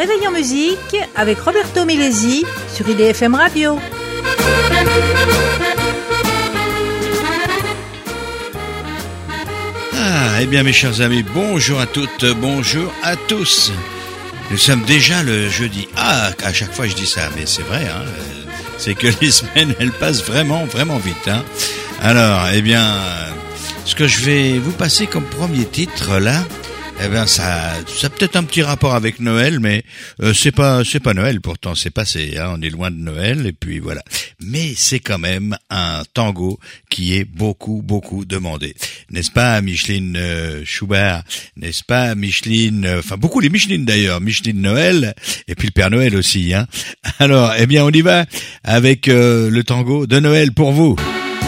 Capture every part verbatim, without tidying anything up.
Réveil en musique avec Roberto Milesi sur I D F M Radio. Ah, eh bien mes chers amis, bonjour à toutes, bonjour à tous. Nous sommes déjà le jeudi. Ah, à chaque fois je dis ça, mais c'est vrai, hein, c'est que les semaines, elles passent vraiment, vraiment vite. Hein. Alors, eh bien, ce que je vais vous passer comme premier titre là, eh ben ça, ça a peut-être un petit rapport avec Noël, mais euh, c'est pas, c'est pas Noël pourtant, c'est passé, hein, on est loin de Noël et puis voilà. Mais c'est quand même un tango qui est beaucoup, beaucoup demandé, n'est-ce pas, Micheline euh, Schubert, n'est-ce pas, Micheline, euh, enfin beaucoup les Michelines d'ailleurs, Micheline Noël et puis le Père Noël aussi, hein. Alors, eh bien, on y va avec euh, le tango de Noël pour vous.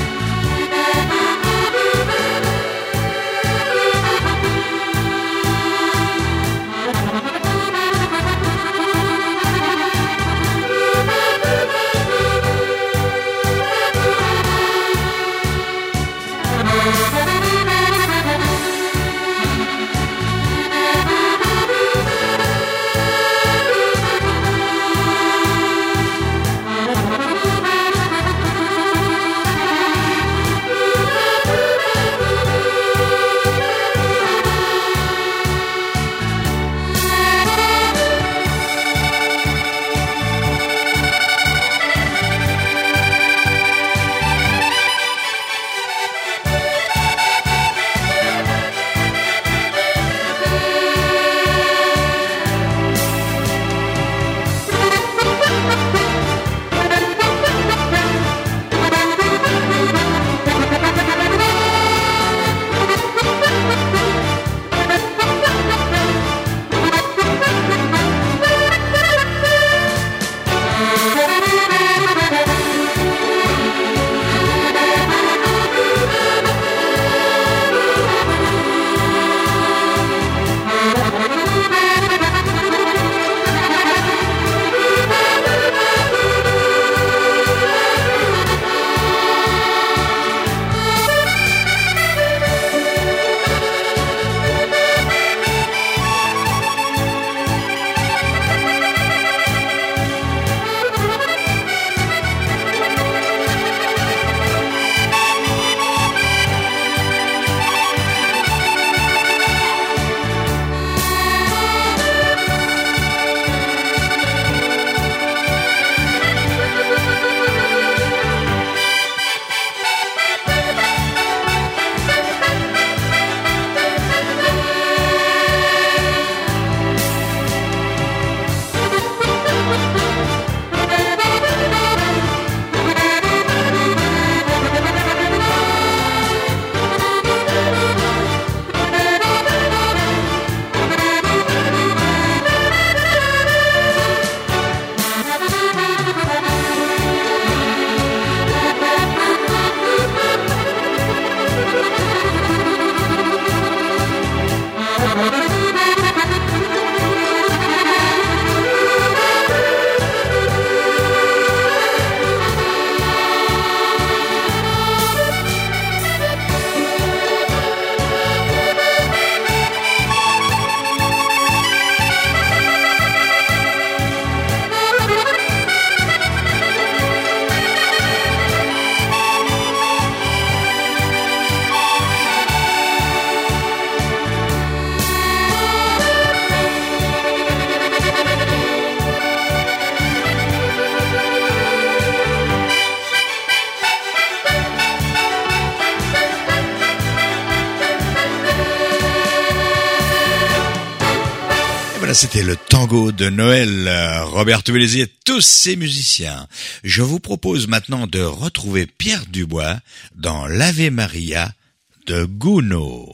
C'était le tango de Noël, Roberto Milesi et tous ses musiciens. Je vous propose maintenant de retrouver Pierre Dubois dans l'Ave Maria de Gounod.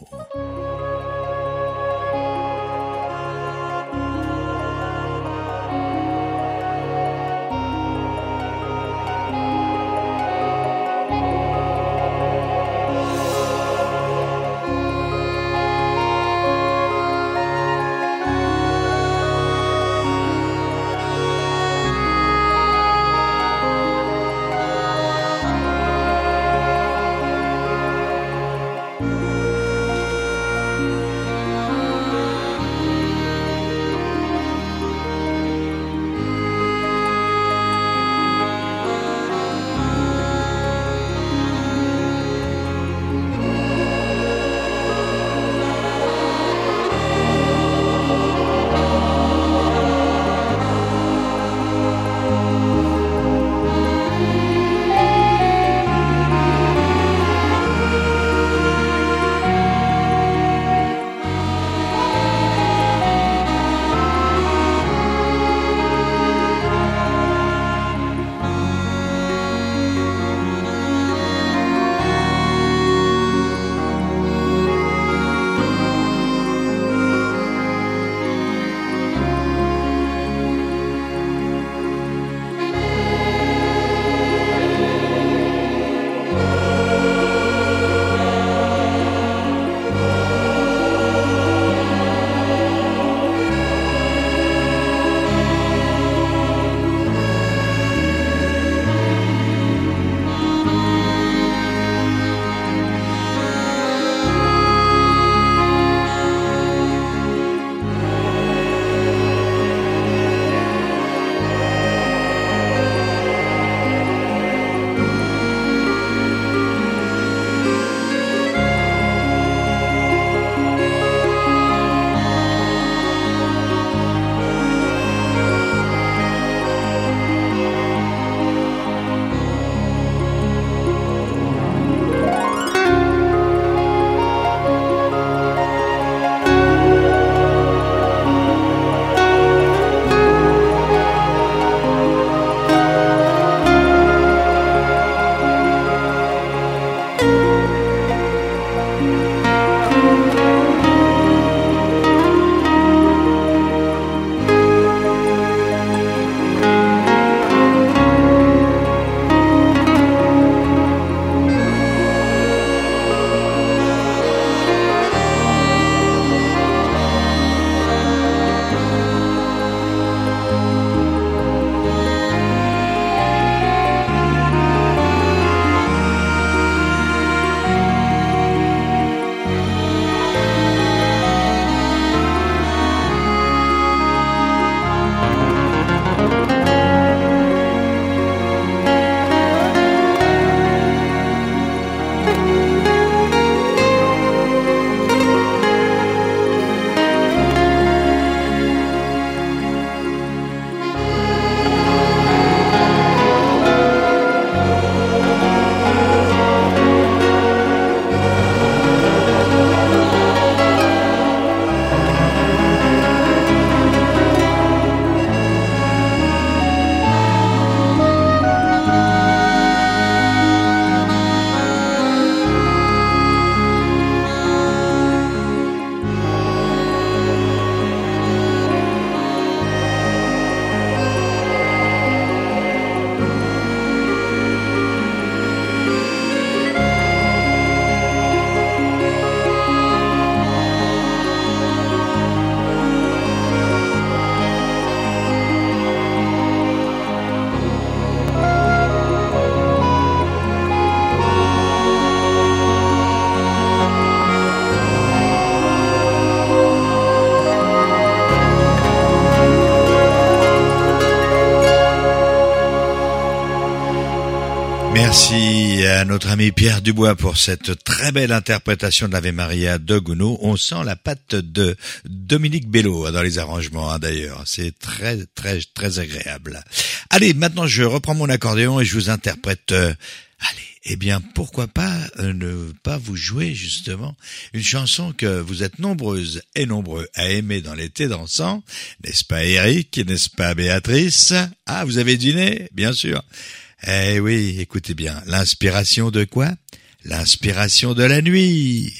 Merci à notre ami Pierre Dubois pour cette très belle interprétation de l'Ave Maria de Gounod. On sent la patte de Dominique Bello dans les arrangements, hein, d'ailleurs. C'est très, très, très agréable. Allez, maintenant je reprends mon accordéon et je vous interprète... Euh, allez, eh bien, pourquoi pas euh, ne pas vous jouer, justement, une chanson que vous êtes nombreuses et nombreux à aimer dans l'été dansant. N'est-ce pas Eric? N'est-ce pas Béatrice? Ah, vous avez dîné? Bien sûr. Eh oui, écoutez bien, l'inspiration de quoi? L'inspiration de la nuit.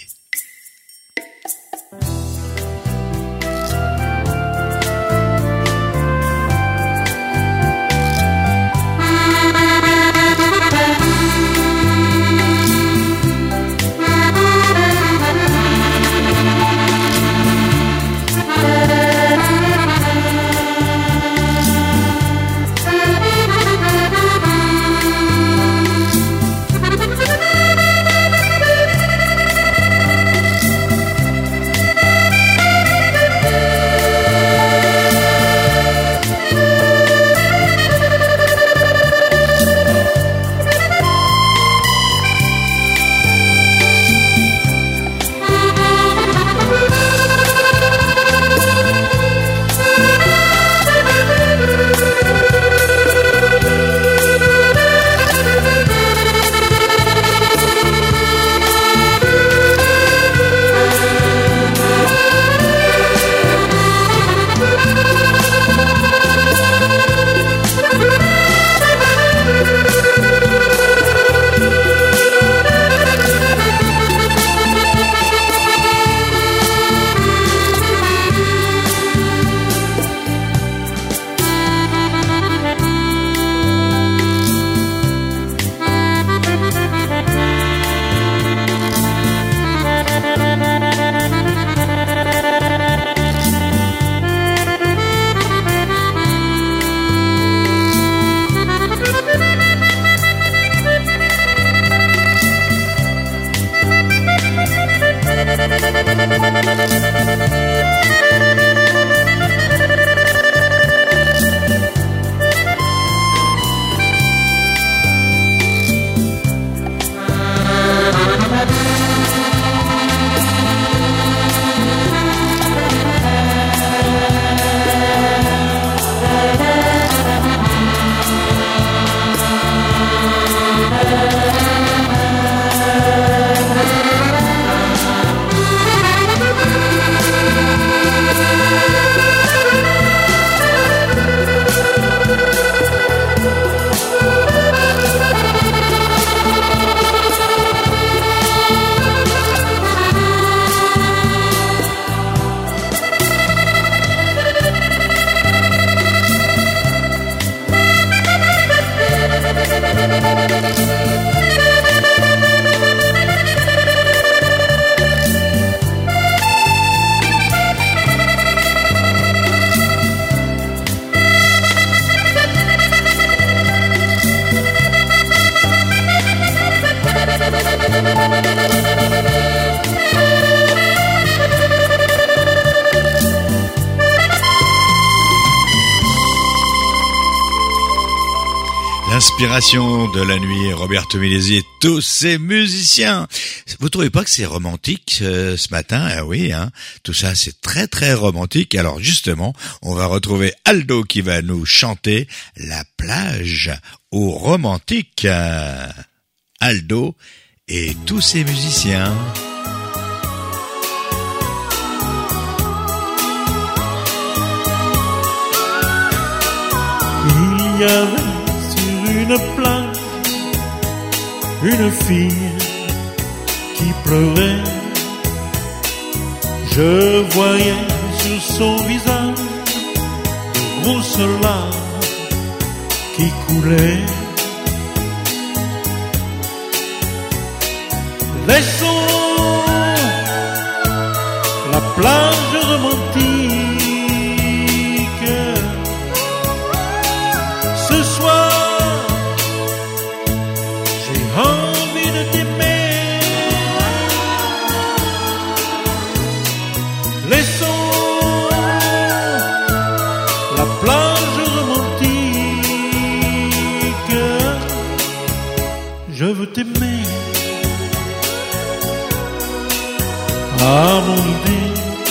L'inspiration de la nuit, Roberto Milesi et tous ses musiciens. Vous trouvez pas que c'est romantique euh, ce matin? Ah oui, hein. Tout ça, c'est très très romantique. Alors justement, on va retrouver Aldo qui va nous chanter La plage au romantique. Euh, Aldo et tous ses musiciens. Il y avait une plage, une fille qui pleurait. Je voyais sur son visage de grosses larmes qui coulaient. Laissons la plage romantique ce soir. Envie de t'aimer. Laissons la plage romantique à mon idée.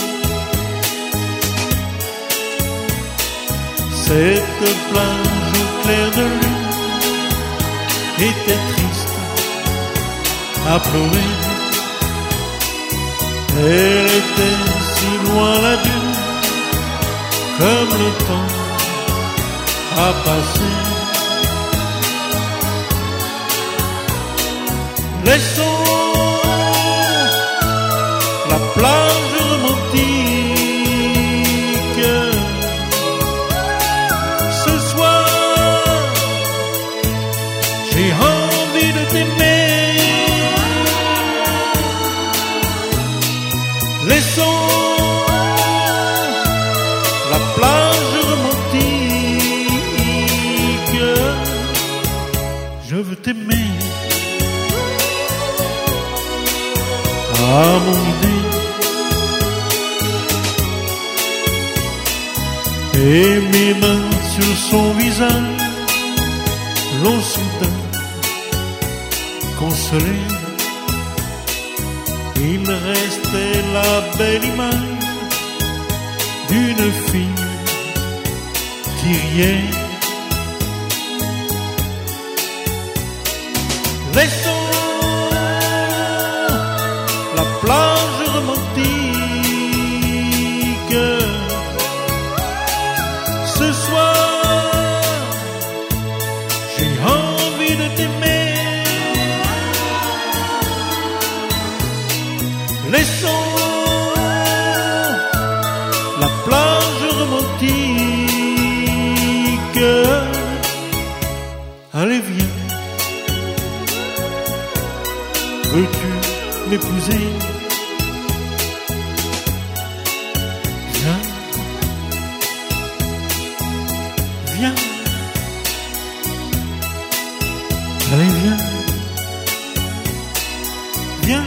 Cette plage au clair de lune était triste à pleurer. Elle était si loin la dune, comme le temps a passé. Laissons la plage romantique. Ce soir, j'ai envie de t'aimer. Laissons la plage romantique. Je veux t'aimer à mon idée. Et mes mains sur son visage l'ont soudain consolé. Il restait la belle image d'une fille qui riait. Laissons la plage romantique. Ce soir, j'ai envie de t'aimer. Laissons la plage romantique. Allez, viens, veux-tu m'épouser? Viens, viens, allez, viens, viens.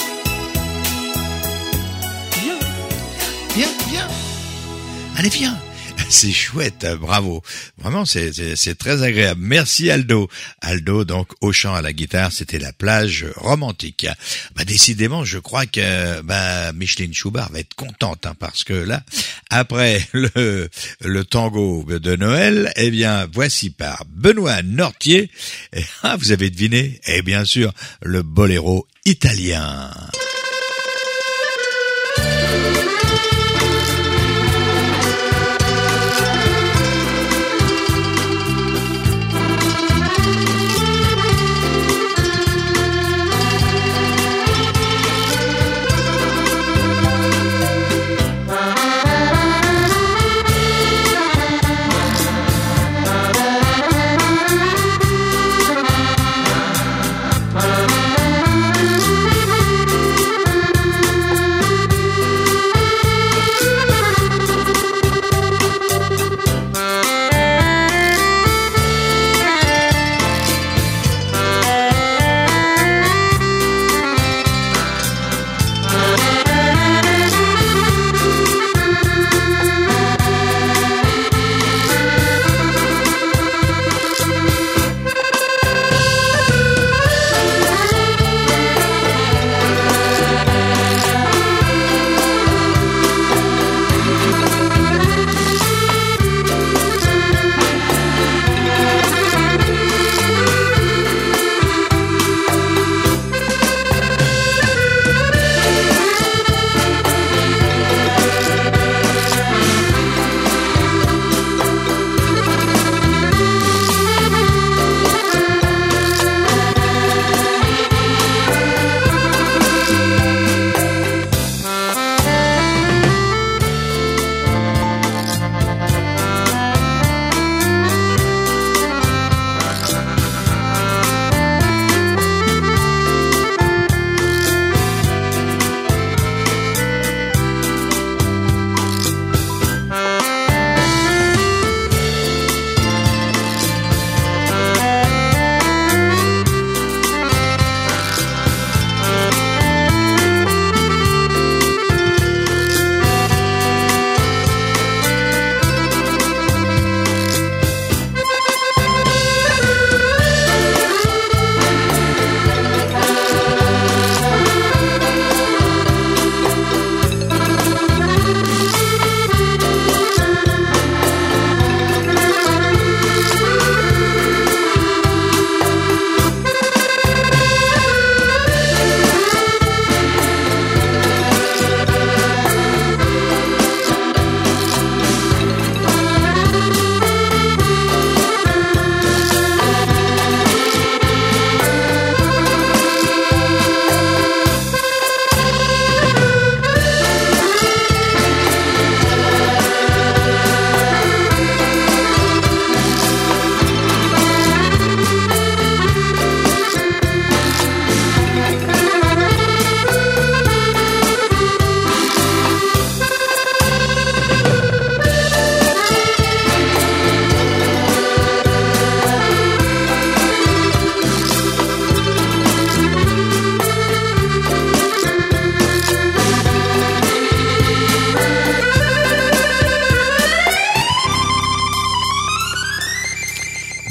Viens, viens. Allez, viens. C'est chouette, bravo. Vraiment, c'est, c'est, c'est très agréable. Merci Aldo. Aldo, donc, au chant, à la guitare, c'était la plage romantique. Bah, décidément, je crois que, bah, Micheline Schubart va être contente, hein, parce que là, après le, le tango de Noël, eh bien, voici par Benoît Nortier. Et, ah, vous avez deviné? Eh bien sûr, le boléro italien. Thank you.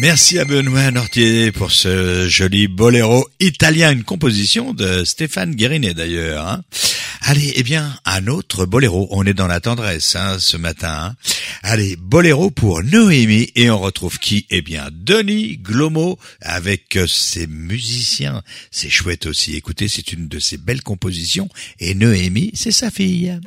Merci à Benoît Nortier pour ce joli boléro italien, une composition de Stéphane Guérinet d'ailleurs. Hein. Allez, eh bien, un autre boléro. On est dans la tendresse hein, ce matin. Hein. Allez, boléro pour Noémie. Et on retrouve qui? Eh bien, Denis Glomo avec ses musiciens. C'est chouette aussi. Écoutez, c'est une de ses belles compositions. Et Noémie, c'est sa fille.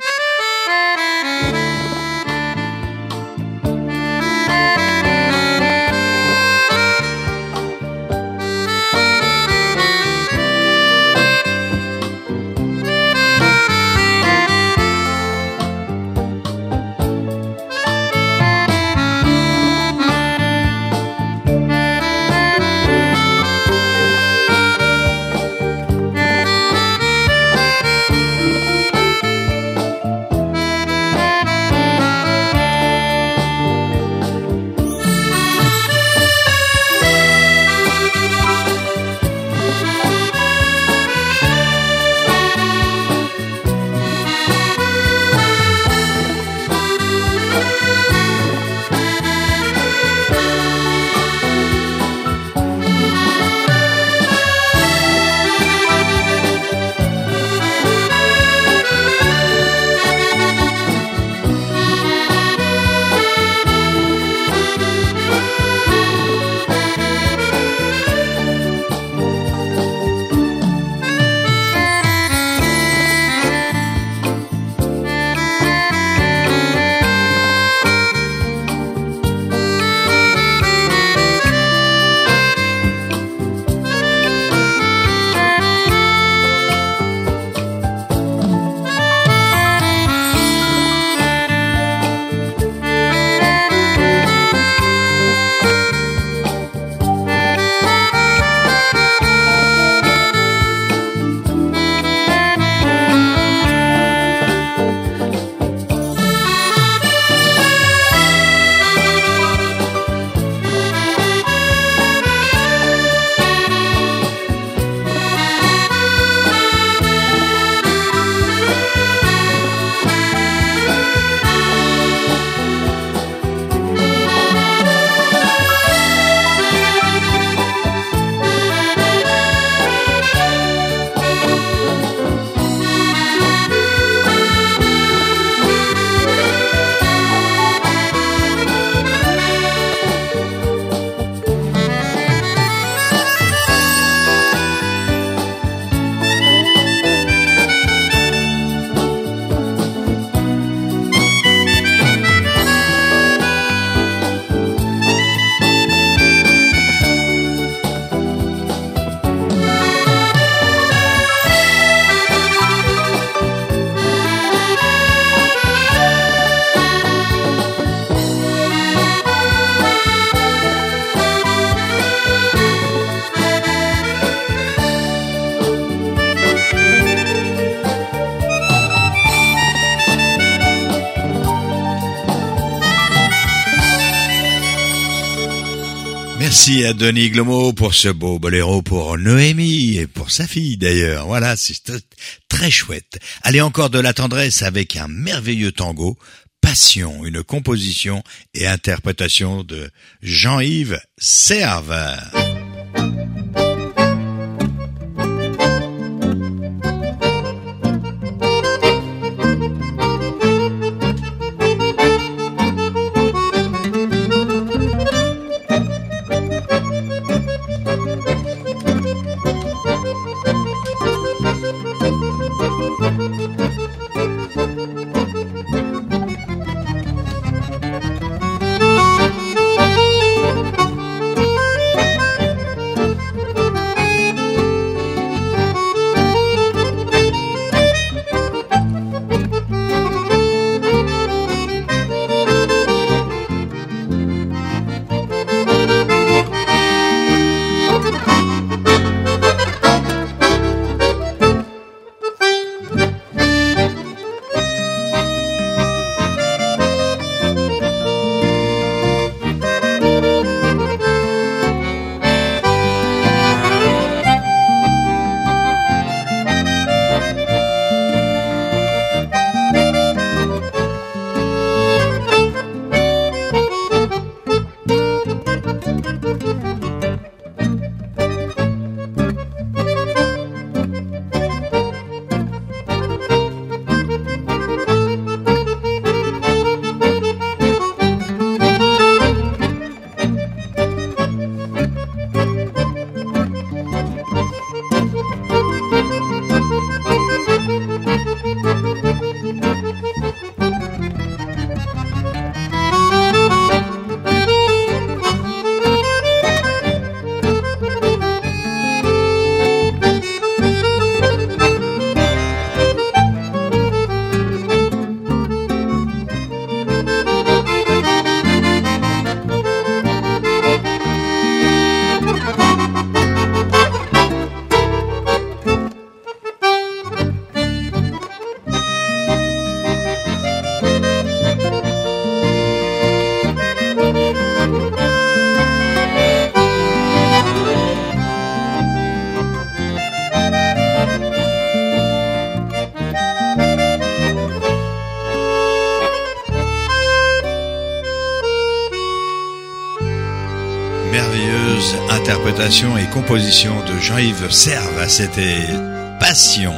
Merci à Denis Glomo pour ce beau boléro pour Noémie et pour sa fille d'ailleurs. Voilà, c'est très chouette. Allez, encore de la tendresse avec un merveilleux tango, Passion, une composition et interprétation de Jean-Yves Serve. interprétation et composition de Jean-Yves Serve, c'était Passion.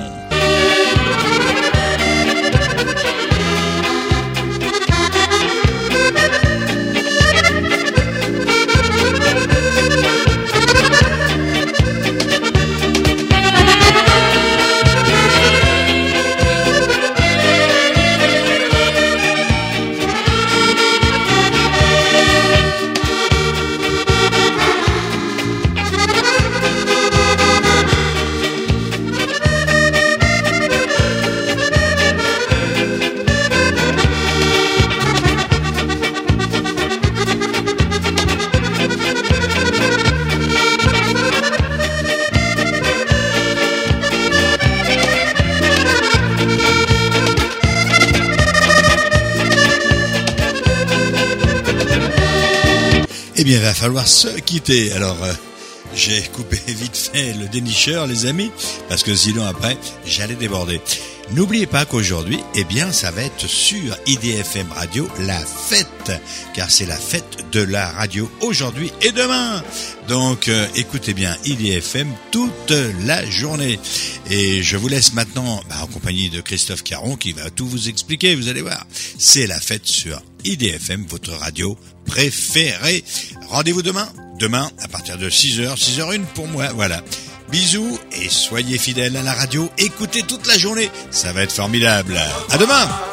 Eh bien, il va falloir se quitter. Alors, euh, j'ai coupé vite fait le dénicheur, les amis, parce que sinon, après, j'allais déborder. N'oubliez pas qu'aujourd'hui, eh bien, ça va être sur I D F M Radio, la fête, car c'est la fête de la radio aujourd'hui et demain. Donc, euh, écoutez bien I D F M toute la journée. Et je vous laisse maintenant bah, en compagnie de Christophe Caron qui va tout vous expliquer, vous allez voir. C'est la fête sur I D F M, votre radio préférée. Rendez-vous demain, demain à partir de six heures, six heures une pour moi, voilà. Bisous et soyez fidèles à la radio, écoutez toute la journée, ça va être formidable. À demain.